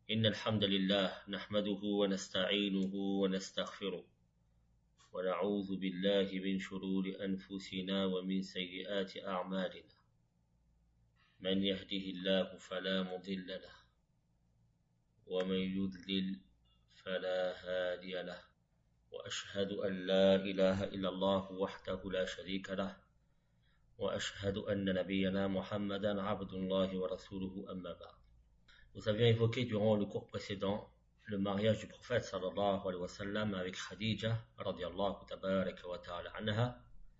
إن الحمد لله نحمده ونستعينه ونستغفره ونعوذ بالله من شرور أنفسنا ومن سيئات أعمالنا من يهده الله فلا مضل له ومن يضلل فلا هادي له وأشهد أن لا إله إلا الله وحده لا شريك له وأشهد أن نبينا محمدا عبد الله ورسوله أما بعد. Nous avions évoqué durant le cours précédent le mariage du prophète sallallahu alayhi wa sallam avec Khadija radiyallahu tabaraka wa ta'ala anha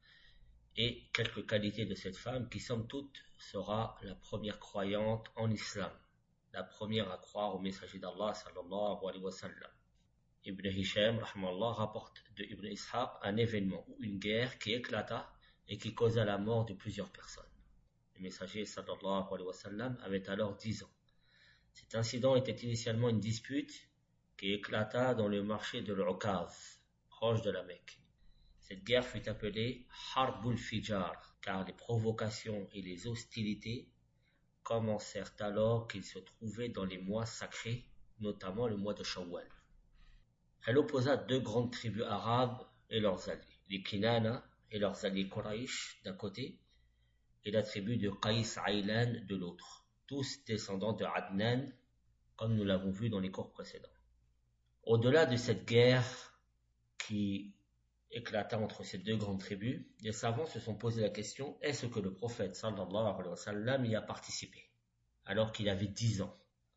et quelques qualités de cette femme qui somme toute sera la première croyante en islam, la première à croire au messager d'Allah sallallahu alayhi wa sallam. Ibn Hisham rahmallah rapporte de Ibn Ishaq un événement ou une guerre qui éclata et qui causa la mort de plusieurs personnes. Le messager sallallahu alayhi wa sallam avait alors 10 ans. Cet incident était initialement une dispute qui éclata dans le marché de l'Uqaz, proche de la Mecque. Cette guerre fut appelée Harbul Fijar, car les provocations et les hostilités commencèrent alors qu'ils se trouvaient dans les mois sacrés, notamment le mois de Shawwal. Elle opposa deux grandes tribus arabes et leurs alliés, les Kinana et leurs alliés Quraysh d'un côté, et la tribu de Qais Aylan de l'autre, tous descendants de Adnan, comme nous l'avons vu dans les cours précédents. Au-delà de cette guerre qui éclata entre ces deux grandes tribus, les savants se sont posé la question, est-ce que le prophète sallallahu alayhi wa sallam y a participé, alors qu'il avait 10 ans?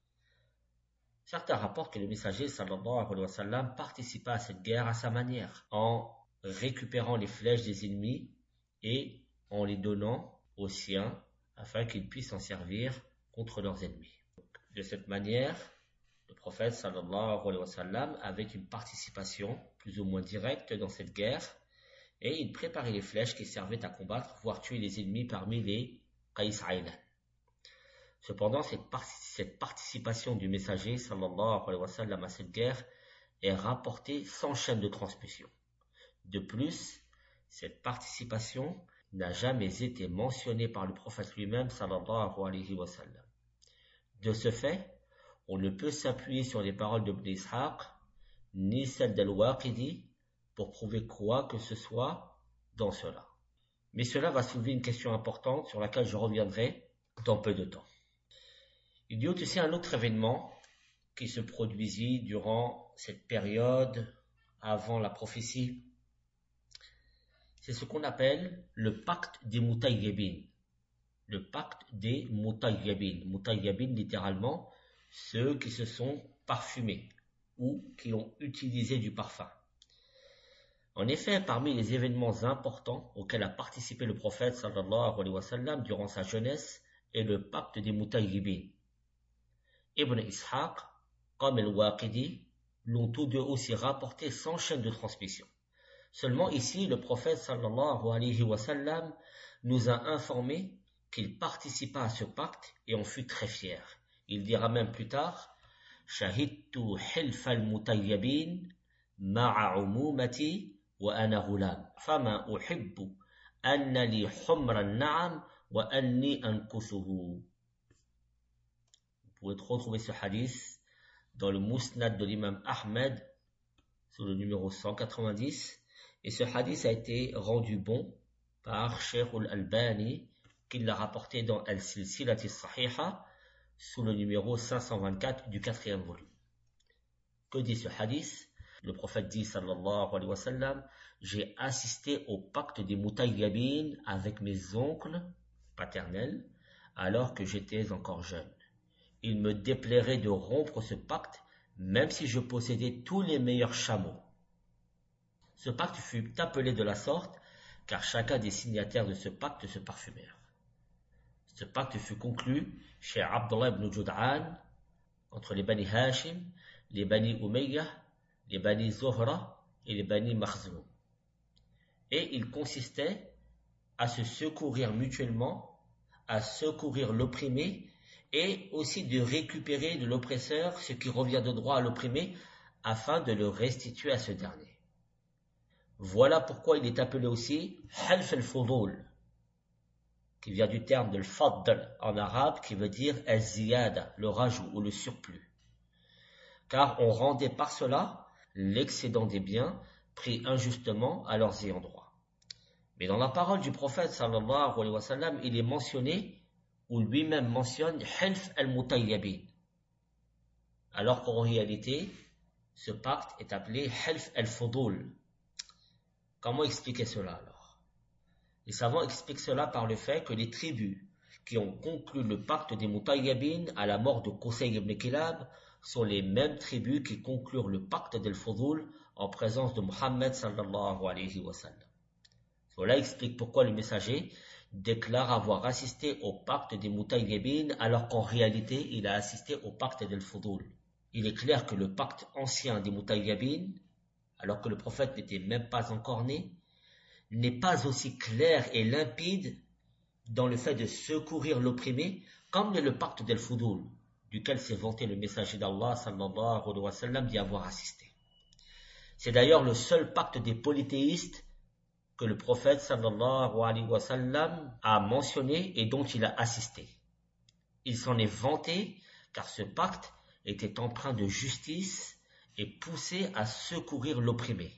Certains rapportent que le messager sallallahu alayhi wa sallam participa à cette guerre à sa manière, en récupérant les flèches des ennemis et en les donnant aux siens, afin qu'ils puissent s'en servir contre leurs ennemis. De cette manière, le prophète sallallahu alayhi wa sallam avait une participation plus ou moins directe dans cette guerre et il préparait les flèches qui servaient à combattre, voire tuer les ennemis parmi les Qais Aylan. Cependant, cette participation du messager sallallahu alayhi wa sallam à cette guerre est rapportée sans chaîne de transmission. De plus, cette participation n'a jamais été mentionnée par le prophète lui-même sallallahu alayhi wa sallam. De ce fait, on ne peut s'appuyer sur les paroles de Ibn Ishaq ni celles d'Al-Waqidi pour prouver quoi que ce soit dans cela. Mais cela va soulever une question importante sur laquelle je reviendrai dans peu de temps. Il y a aussi un autre événement qui se produisit durant cette période avant la prophétie. C'est ce qu'on appelle le pacte des Mutayyibin. Le pacte des Mutayyibin. Mutayyibin, littéralement, ceux qui se sont parfumés ou qui ont utilisé du parfum. En effet, parmi les événements importants auxquels a participé le prophète sallallahu alayhi wa sallam durant sa jeunesse est le pacte des Mutayyibin. Ibn Ishaq, comme Al-Waqidi, l'ont tous deux aussi rapporté sans chaîne de transmission. Seulement ici, le prophète sallallahu alayhi wa sallam nous a informé qu'il participa à ce pacte et en fut très fier. Il dira même plus tard, Shahidtu hilf al-mutayyibin ma'a umumati wa ana ghulam, fama uhibbu anna li humra an-na'am wa anni ankuthuhu. Vous pouvez retrouver ce hadith dans le Musnad de l'imam Ahmed, sur le numéro 190, et ce hadith a été rendu bon par Cheikh al-Albani, qui l'a rapporté dans Al-Silsilati Sahiha, sous le numéro 524 du 4e volume. Que dit ce hadith? Le prophète dit sallallahu alayhi wa sallam, j'ai assisté au pacte des Mutayyibin avec mes oncles paternels alors que j'étais encore jeune. Il me déplairait de rompre ce pacte même si je possédais tous les meilleurs chameaux. Ce pacte fut appelé de la sorte car chacun des signataires de ce pacte se parfumèrent. Ce pacte fut conclu chez Abdullah ibn Jud'an entre les Bani Hashim, les Bani Umayyah, les Bani Zuhra et les Bani Makhzoum. Et il consistait à se secourir mutuellement, à secourir l'opprimé et aussi de récupérer de l'oppresseur ce qui revient de droit à l'opprimé afin de le restituer à ce dernier. Voilà pourquoi il est appelé aussi Half al-Fudul, qui vient du terme de al-Faddl en arabe, qui veut dire al-Ziyada, le rajout ou le surplus. car on rendait par cela l'excédent des biens pris injustement à leurs ayants droit. Mais dans la parole du prophète sallallahu alayhi wa sallam, il est mentionné, ou lui-même mentionne, Hilf al-Mutayyabin. Alors qu'en réalité, ce pacte est appelé Hilf al-Fudul. Comment expliquer cela alors? Les savants expliquent cela par le fait que les tribus qui ont conclu le pacte des Mutayyabin à la mort de Qusay ibn Kilab sont les mêmes tribus qui conclurent le pacte del-Fudul en présence de Muhammad sallallahu alayhi wa sallam. Cela explique pourquoi le messager déclare avoir assisté au pacte des Mutayyabin alors qu'en réalité il a assisté au pacte del-Fudul. Il est clair que le pacte ancien des Mutayyabin, alors que le prophète n'était même pas encore né, n'est pas aussi clair et limpide dans le fait de secourir l'opprimé comme le pacte del-Fudul, duquel s'est vanté le messager d'Allah sallallahu alayhi wa sallam d'y avoir assisté. C'est d'ailleurs le seul pacte des polythéistes que le prophète sallallahu alayhi wa sallam a mentionné et dont il a assisté. Il s'en est vanté car ce pacte était empreint de justice et poussait à secourir l'opprimé.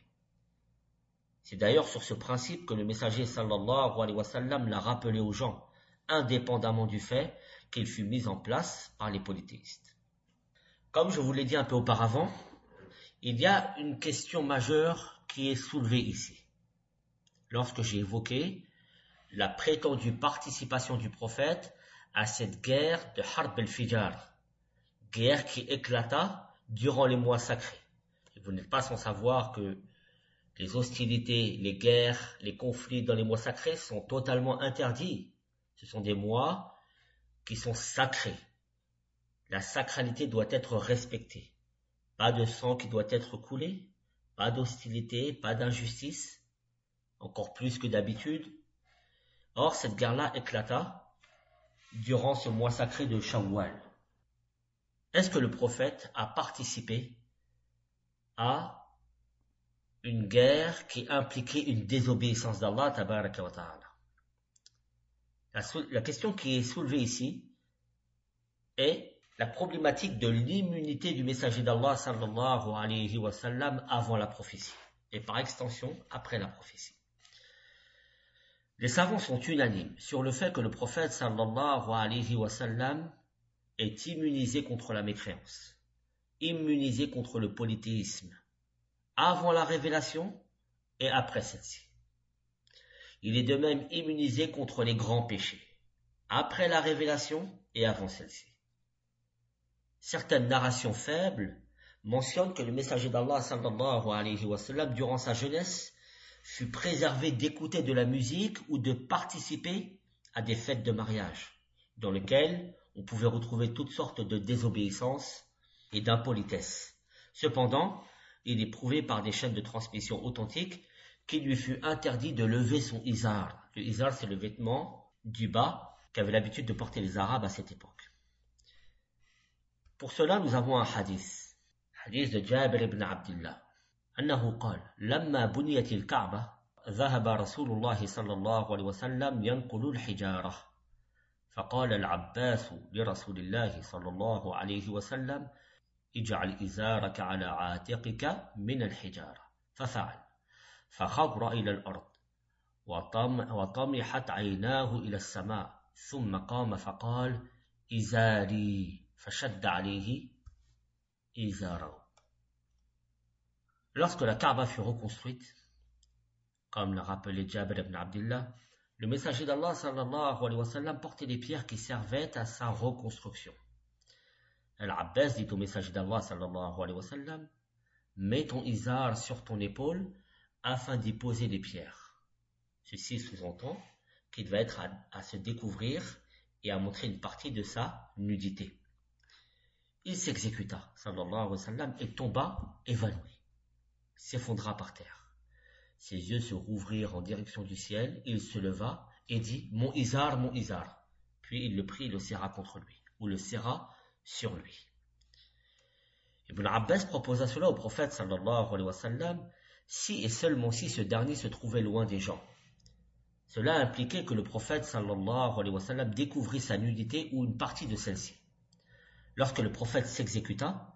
C'est d'ailleurs sur ce principe que le messager sallallahu alayhi wa sallam l'a rappelé aux gens, indépendamment du fait qu'il fut mis en place par les polythéistes. Comme je vous l'ai dit un peu auparavant, il y a une question majeure qui est soulevée ici. Lorsque j'ai évoqué la prétendue participation du prophète à cette guerre de Harb al-Fijar, guerre qui éclata durant les mois sacrés. Et vous n'êtes pas sans savoir que les hostilités, les guerres, les conflits dans les mois sacrés sont totalement interdits. Ce sont des mois qui sont sacrés. La sacralité doit être respectée. Pas de sang qui doit être coulé, pas d'hostilité, pas d'injustice, encore plus que d'habitude. Or, cette guerre-là éclata durant ce mois sacré de Shawwal. Est-ce que le prophète a participé à une guerre qui impliquait une désobéissance d'Allah tabaraka wa ta'ala? La question qui est soulevée ici est la problématique de l'immunité du messager d'Allah sallallahu alayhi wa sallam avant la prophétie et par extension après la prophétie. Les savants sont unanimes sur le fait que le prophète sallallahu alayhi wa sallam est immunisé contre la mécréance, immunisé contre le polythéisme, avant la révélation et après celle-ci. Il est de même immunisé contre les grands péchés, après la révélation et avant celle-ci. Certaines narrations faibles mentionnent que le messager d'Allah sallallahu alayhi wa sallam, durant sa jeunesse, fut préservé d'écouter de la musique ou de participer à des fêtes de mariage, dans lesquelles on pouvait retrouver toutes sortes de désobéissances et d'impolitesse. Cependant, il est prouvé par des chaînes de transmission authentiques qu'il lui fut interdit de lever son izar. Le izar, c'est le vêtement du bas qu'avaient l'habitude de porter les Arabes à cette époque. Pour cela, nous avons un hadith de Jabir ibn Abdullah. أنه قال لما بنيت الكعبة ذهب رسول الله صلى الله عليه وسلم ينقل الحجارة فقال العباس لرسول الله صلى الله عليه وسلم اجعل إزارك على عاتقك من الحجارة ففعل فخضر إلى الأرض وطمحت عيناه إلى السماء ثم قام فقال إزاري فشد عليه إزاره. Lorsque la Kaaba fut reconstruite, comme l'a rappelé Jabir ibn Abdullah, le messager d'Allah sallallahu alayhi wa sallam portait les pierres qui servaient à sa reconstruction. Al-Abbas dit au messager d'Allah sallallahu alayhi wa sallam, mets ton izar sur ton épaule afin d'y poser les pierres. Ceci sous-entend qu'il va être à se découvrir et à montrer une partie de sa nudité. Il s'exécuta, sallallahu alayhi wa sallam, et tomba évanoui. S'effondra par terre. Ses yeux se rouvrirent en direction du ciel, il se leva et dit « Mon izar, mon izar ». Puis il le prit et le serra contre lui, ou le serra sur lui. Ibn Abbas proposa cela au prophète sallallahu alayhi wa sallam si et seulement si ce dernier se trouvait loin des gens. Cela impliquait que le prophète sallallahu alayhi wa sallam découvrit sa nudité ou une partie de celle-ci. Lorsque le prophète s'exécuta,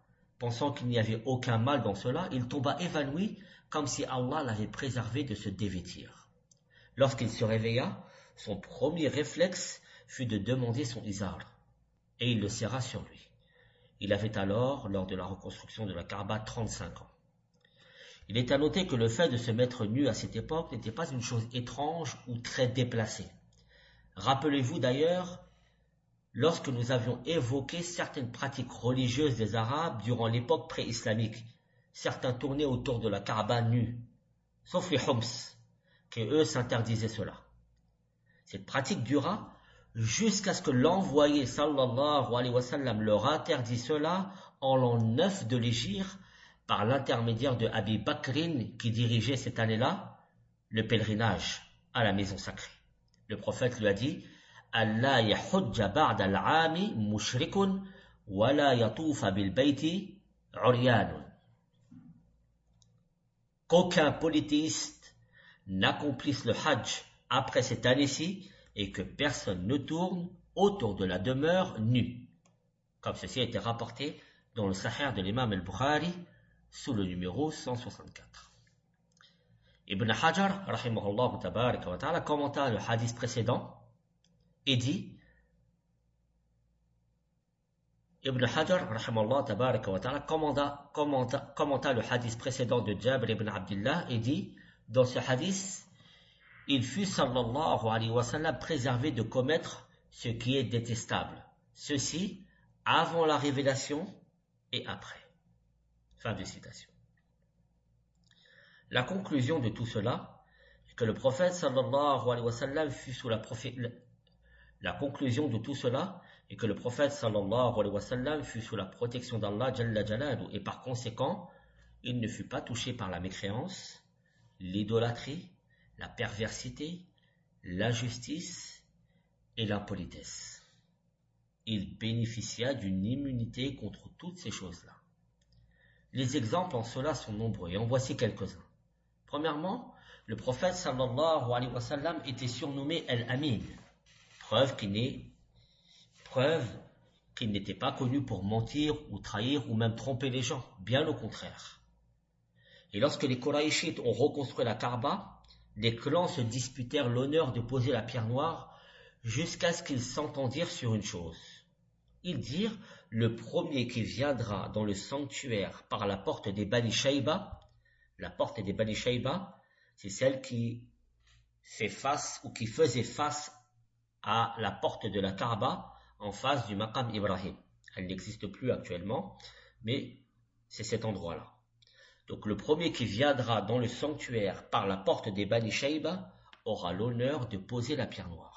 pensant qu'il n'y avait aucun mal dans cela, il tomba évanoui comme si Allah l'avait préservé de se dévêtir. Lorsqu'il se réveilla, son premier réflexe fut de demander son izar, et il le serra sur lui. Il avait alors, lors de la reconstruction de la Kaaba, 35 ans. Il est à noter que le fait de se mettre nu à cette époque n'était pas une chose étrange ou très déplacée. Rappelez-vous d'ailleurs, lorsque nous avions évoqué certaines pratiques religieuses des Arabes durant l'époque pré-islamique, certains tournaient autour de la Kaaba nus, sauf les Homs, qui eux s'interdisaient cela. Cette pratique dura jusqu'à ce que l'envoyé sallallahu alayhi wa sallam leur interdit cela en l'an 9 de l'Hégire par l'intermédiaire de Abi Bakrin qui dirigeait cette année-là le pèlerinage à la maison sacrée. Le prophète lui a dit Allah yahujja ba'da al-'ami mushrikun wa la yatufa bil bayti 'uryanun. Qu'aucun polythéiste n'accomplisse le hajj après cette année-ci et que personne ne tourne autour de la demeure nu. Comme ceci a été rapporté dans le Sahih de l'imam al-Bukhari sous le numéro 164. Ibn Hajar, rahimahullah tabaraka wa ta'ala, commenta le hadith précédent et dit Ibn Hajar, rahimahullah tabaraka wa ta'ala, commenta le hadith précédent de Jabir ibn Abdullah et dit dans ce hadith, il fut sallallahu alayhi wa sallam préservé de commettre ce qui est détestable. Ceci avant la révélation et après. Fin de citation. La conclusion de tout cela est que le prophète sallallahu alayhi wa sallam fut sous la protection d'Allah jalla jalaluhu et par conséquent, il ne fut pas touché par la mécréance, l'idolâtrie, la perversité, l'injustice et l'impolitesse. Il bénéficia d'une immunité contre toutes ces choses-là. Les exemples en cela sont nombreux et en voici quelques-uns. Premièrement, le prophète sallallahu alayhi wa sallam était surnommé Al-Amin, preuve qu'il n'était pas connu pour mentir ou trahir ou même tromper les gens, bien au contraire. Et lorsque les Qurayshites ont reconstruit la Kaaba, les clans se disputèrent l'honneur de poser la pierre noire jusqu'à ce qu'ils s'entendirent sur une chose. Ils dirent, le premier qui viendra dans le sanctuaire par la porte des Bani Shayba, la porte des Bani Shayba, c'est celle qui fait face ou qui faisait face à la porte de la Kaaba en face du Maqam Ibrahim. Elle n'existe plus actuellement, mais c'est cet endroit-là. Donc le premier qui viendra dans le sanctuaire par la porte des Bani Shayba aura l'honneur de poser la pierre noire.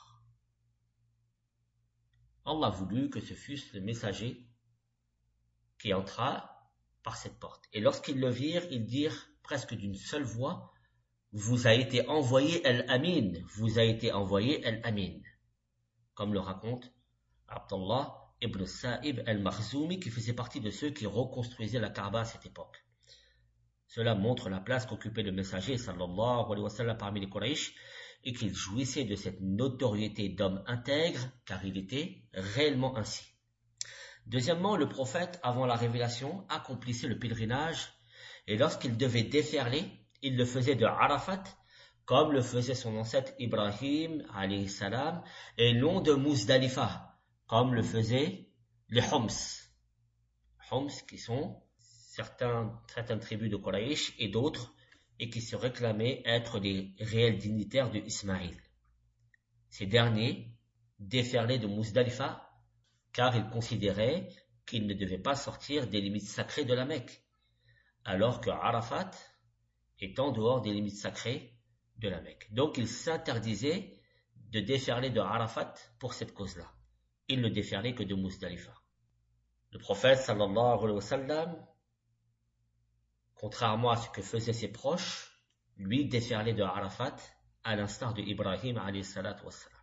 Allah voulut que ce fût le messager qui entra par cette porte. Et lorsqu'ils le virent, ils dirent presque d'une seule voix, vous a été envoyé Al-Amin, vous a été envoyé Al-Amin. Comme le raconte Abdullah ibn Sa'ib al-Makhzoumi qui faisait partie de ceux qui reconstruisaient la Kaaba à cette époque. Cela montre la place qu'occupait le messager sallallahu alayhi wa sallam parmi les Quraysh et qu'il jouissait de cette notoriété d'homme intègre car il était réellement ainsi. Deuxièmement, le prophète, avant la révélation, accomplissait le pèlerinage et lorsqu'il devait déferler, il le faisait de Arafat comme le faisait son ancêtre Ibrahim alayhi salam et non de Muzdalifa comme le faisaient les Homs. Homs qui sont certaines tribus de Quraysh et d'autres, et qui se réclamaient être les réels dignitaires de Ismaïl. Ces derniers déferlaient de Muzdalifa, car ils considéraient qu'ils ne devaient pas sortir des limites sacrées de la Mecque, alors que Arafat est en dehors des limites sacrées de la Mecque. Donc ils s'interdisaient de déferler de Arafat pour cette cause-là. Ils ne déferlaient que de Muzdalifa. Le prophète sallallahu alayhi wa sallam, contrairement à ce que faisaient ses proches, lui déferlait de Arafat à l'instar de Ibrahim alayhi salatu wassalam.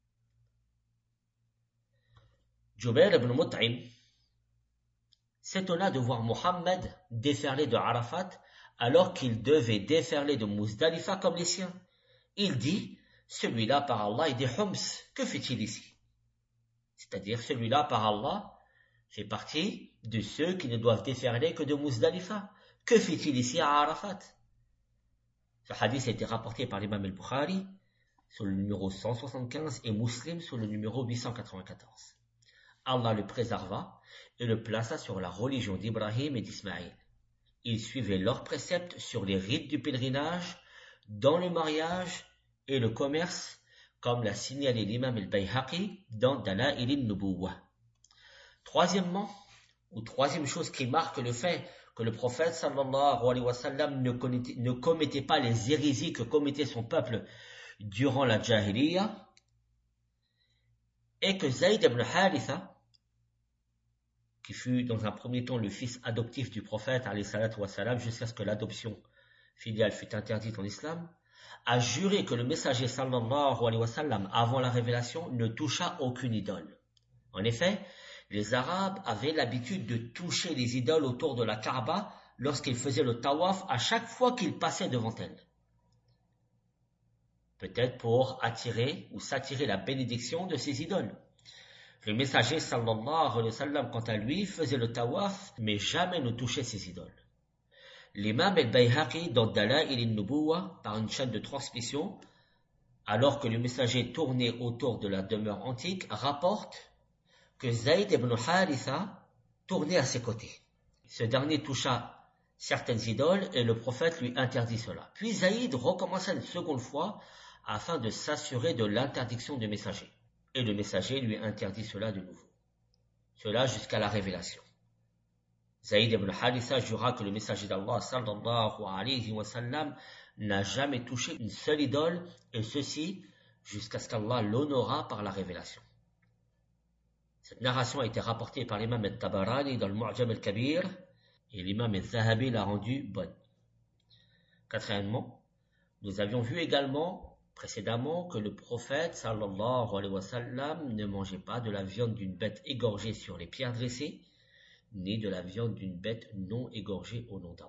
Jubair ibn Mut'im s'étonna de voir Mohammed déferler de Arafat alors qu'il devait déferler de Muzdalifa comme les siens. Il dit, celui-là par Allah est des Homs, que fait-il ici? C'est-à-dire celui-là par Allah fait partie de ceux qui ne doivent déferler que de Muzdalifa. Que fait-il ici à Arafat? Ce hadith a été rapporté par l'imam al-Bukhari sur le numéro 175 et Muslim sur le numéro 894. Allah le préserva et le plaça sur la religion d'Ibrahim et d'Ismaïl. Ils suivaient leurs préceptes sur les rites du pèlerinage, dans le mariage et le commerce, comme l'a signalé l'imam al-Bayhaqi dans Dala'il al-Nubuwah. Troisième chose qui marque le fait que le prophète sallallahu alayhi wa sallam ne commettait pas les hérésies que commettait son peuple durant la Jahiliya, est que Zayd ibn Haritha, qui fut dans un premier temps le fils adoptif du prophète alayhi salatu wa salam, jusqu'à ce que l'adoption filiale fut interdite en islam, a juré que le messager sallallahu alayhi wa sallam, avant la révélation, ne toucha aucune idole. En effet, les Arabes avaient l'habitude de toucher les idoles autour de la Kaaba lorsqu'ils faisaient le tawaf à chaque fois qu'ils passaient devant elles. Peut-être pour attirer ou s'attirer la bénédiction de ces idoles. Le messager sallallahu alayhi wa sallam, quant à lui, faisait le tawaf, mais jamais ne touchait ces idoles. L'imam al-Bayhaqi, dans Dala'il al-Nubuwah, par une chaîne de transmission, alors que le messager tournait autour de la demeure antique, rapporte que Zayd ibn Haritha tournait à ses côtés. Ce dernier toucha certaines idoles et le prophète lui interdit cela. Puis Zayd recommença une seconde fois afin de s'assurer de l'interdiction du messager. Et le messager lui interdit cela de nouveau. Cela jusqu'à la révélation. Zayd ibn Haritha jura que le messager d'Allah sallallahu alayhi wa sallam n'a jamais touché une seule idole, et ceci jusqu'à ce qu'Allah l'honora par la révélation. Cette narration a été rapportée par l'imam al-Tabarani dans le Mu'jam al-Kabir, et l'imam al-Zahabi l'a rendue bonne. Quatrièmement, nous avions vu également précédemment que le prophète sallallahu alayhi wa sallam ne mangeait pas de la viande d'une bête égorgée sur les pierres dressées, ni de la viande d'une bête non égorgée au nom d'Allah.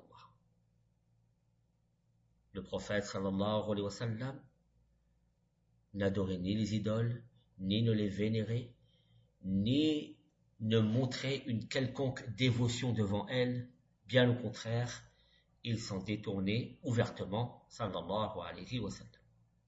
Le prophète sallallahu alayhi wa sallam n'adorait ni les idoles, ni ne les vénérait, ni ne montrait une quelconque dévotion devant elles, bien au contraire, il s'en détournait ouvertement, sallallahu alayhi wa sallam.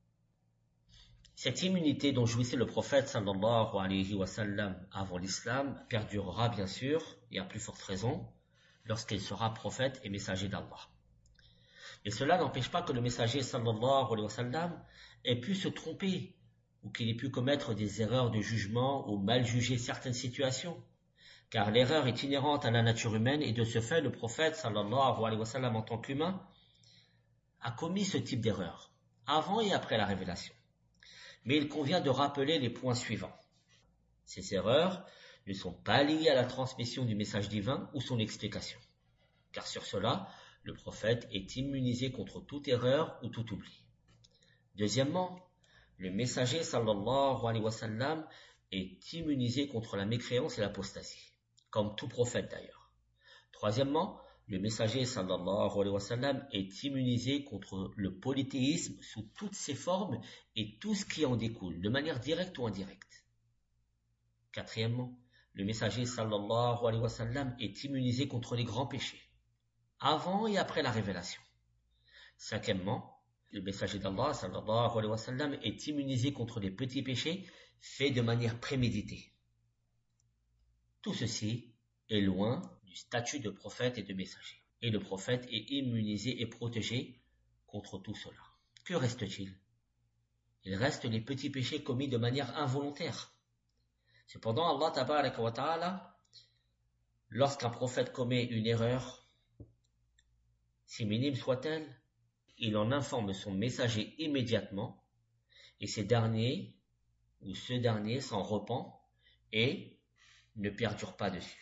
Cette immunité dont jouissait le prophète sallallahu alayhi wa sallam avant l'islam perdurera bien sûr, et à plus forte raison, lorsqu'il sera prophète et messager d'Allah. Mais cela n'empêche pas que le messager sallallahu alayhi wa sallam ait pu se tromper, ou qu'il ait pu commettre des erreurs de jugement ou mal juger certaines situations, car l'erreur est inhérente à la nature humaine et de ce fait le prophète sallallahu alayhi wa sallam en tant qu'humain a commis ce type d'erreur, avant et après la révélation. Mais il convient de rappeler les points suivants. Ces erreurs ne sont pas liées à la transmission du message divin ou son explication, car sur cela, le prophète est immunisé contre toute erreur ou tout oubli. Deuxièmement, le messager sallallahu alayhi wa sallam est immunisé contre la mécréance et l'apostasie, comme tout prophète d'ailleurs. Troisièmement, le messager sallallahu alayhi wa sallam est immunisé contre le polythéisme sous toutes ses formes et tout ce qui en découle, de manière directe ou indirecte. Quatrièmement, le messager sallallahu alayhi wa sallam est immunisé contre les grands péchés, avant et après la révélation. Cinquièmement, le messager d'Allah sallallahu alayhi wa sallam est immunisé contre les petits péchés faits de manière préméditée. Tout ceci est loin du statut de prophète et de messager. Et le prophète est immunisé et protégé contre tout cela. Que reste-t-il? Il reste les petits péchés commis de manière involontaire. Cependant, Allah tabaraka wa ta'ala, lorsqu'un prophète commet une erreur, si minime soit-elle, il en informe son messager immédiatement, et ce dernier s'en repent et ne perdure pas dessus.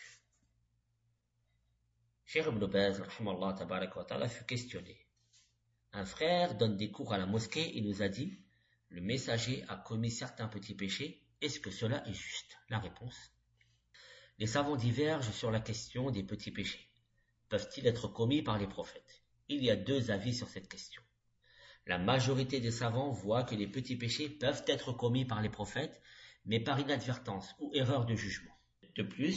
Cheikh Ibn Baz, rahimallah tabaraka wa ta'ala, fut questionné. Un frère donne des cours à la mosquée et nous a dit, le messager a commis certains petits péchés, est-ce que cela est juste? La réponse: les savants divergent sur la question des petits péchés. Peuvent-ils être commis par les prophètes? Il y a deux avis sur cette question. La majorité des savants voient que les petits péchés peuvent être commis par les prophètes, mais par inadvertance ou erreur de jugement. De plus,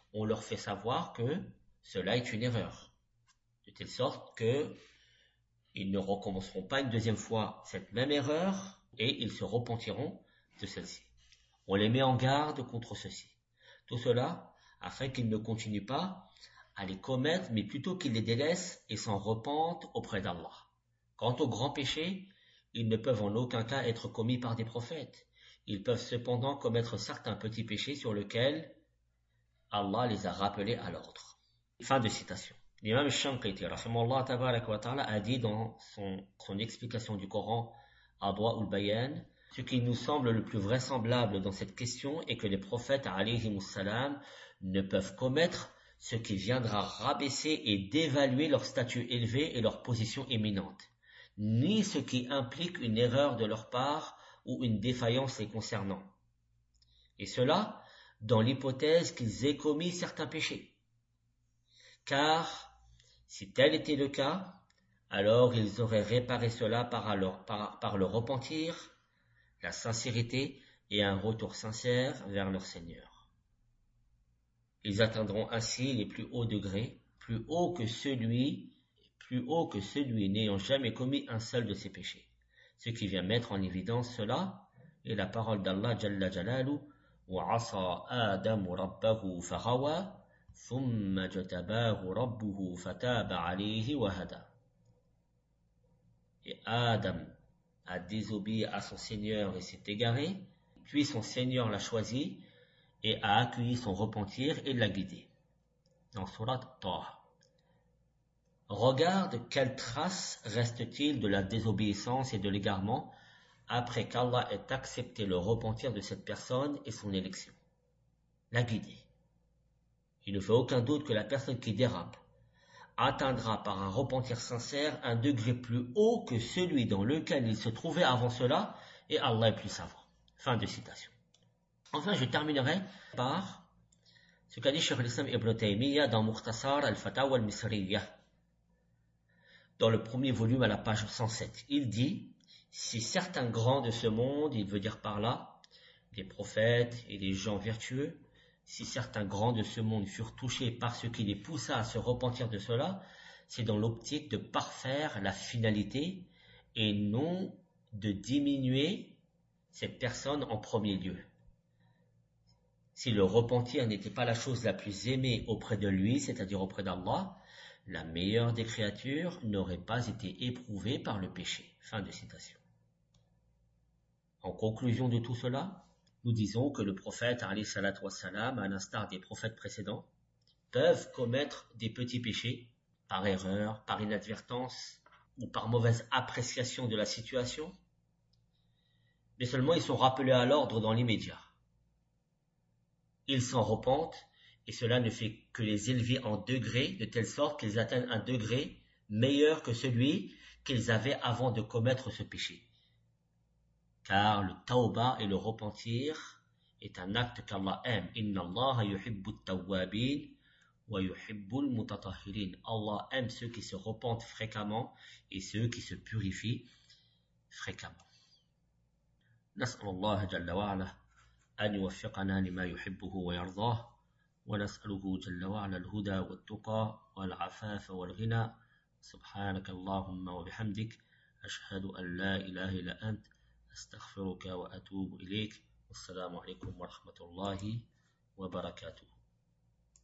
on leur fait savoir que cela est une erreur, de telle sorte que ils ne recommenceront pas une deuxième fois cette même erreur et ils se repentiront de celle-ci. On les met en garde contre ceci. Tout cela afin qu'ils ne continuent pas à les commettre, mais plutôt qu'ils les délaissent et s'en repentent auprès d'Allah. Quant aux grands péchés, ils ne peuvent en aucun cas être commis par des prophètes. Ils peuvent cependant commettre certains petits péchés sur lesquels Allah les a rappelés à l'ordre. Fin de citation. L'imam Shanqiti a dit dans son explication du Coran, Adwa'ul Bayan, ce qui nous semble le plus vraisemblable dans cette question est que les prophètes alayhimus salam ne peuvent commettre ce qui viendra rabaisser et dévaluer leur statut élevé et leur position éminente, ni ce qui implique une erreur de leur part ou une défaillance les concernant. Et cela dans l'hypothèse qu'ils aient commis certains péchés. Car si tel était le cas, alors ils auraient réparé cela par le repentir, la sincérité et un retour sincère vers leur Seigneur. Ils atteindront ainsi les plus hauts degrés, plus haut que celui n'ayant jamais commis un seul de ces péchés. Ce qui vient mettre en évidence cela est la parole d'Allah Jalla Jalalu, وَعَصَى آدَمُ رَبَّهُ فَغَوَى ثُمَّ جَتَبَاهُ رَبُّهُ فَتَابَ عَلَيْهِ وَهَدَى. Et Adam a désobéi à son Seigneur et s'est égaré, puis son Seigneur l'a choisi et a accueilli son repentir et l'a guidé. Dans Surat Taha. Regarde quelle trace reste-t-il de la désobéissance et de l'égarement après qu'Allah ait accepté le repentir de cette personne et son élection. L'a guidé. Il ne fait aucun doute que la personne qui dérape atteindra par un repentir sincère un degré plus haut que celui dans lequel il se trouvait avant cela, et Allah est plus savant. Fin de citation. Enfin, je terminerai par ce qu'a dit Cheikh al-Islam Ibn Taymiyyah dans Mukhtasar al-Fatawa al-Misriyah, dans le premier volume à la page 107. Il dit, si certains grands de ce monde, il veut dire par là, des prophètes et des gens vertueux, si certains grands de ce monde furent touchés par ce qui les poussa à se repentir de cela, c'est dans l'optique de parfaire la finalité et non de diminuer cette personne en premier lieu. Si le repentir n'était pas la chose la plus aimée auprès de lui, c'est-à-dire auprès d'Allah, la meilleure des créatures n'aurait pas été éprouvée par le péché. Fin de citation. En conclusion de tout cela, nous disons que le prophète, alayhi salatu wassalam, à l'instar des prophètes précédents, peuvent commettre des petits péchés par erreur, par inadvertance ou par mauvaise appréciation de la situation, mais seulement ils sont rappelés à l'ordre dans l'immédiat. Ils s'en repentent et cela ne fait que les élever en degrés de telle sorte qu'ils atteignent un degré meilleur que celui qu'ils avaient avant de commettre ce péché. Car le tawbah et le repentir est un acte qu'Allah aime. Inna Allah yuhibbu at-tawwabin wa yuhibbu al-mutatahhirin. Allah aime ceux qui se repentent fréquemment et ceux qui se purifient fréquemment. نسأل الله جل وعلا أن يوفقنا لما يحبه ويرضاه ونسأله جل وعلا الهدى والتقى والعفاف والغنى سبحانك اللهم وبحمدك أشهد أن لا إله إلا أنت أستغفرك وأتوب إليك والسلام عليكم ورحمة الله وبركاته.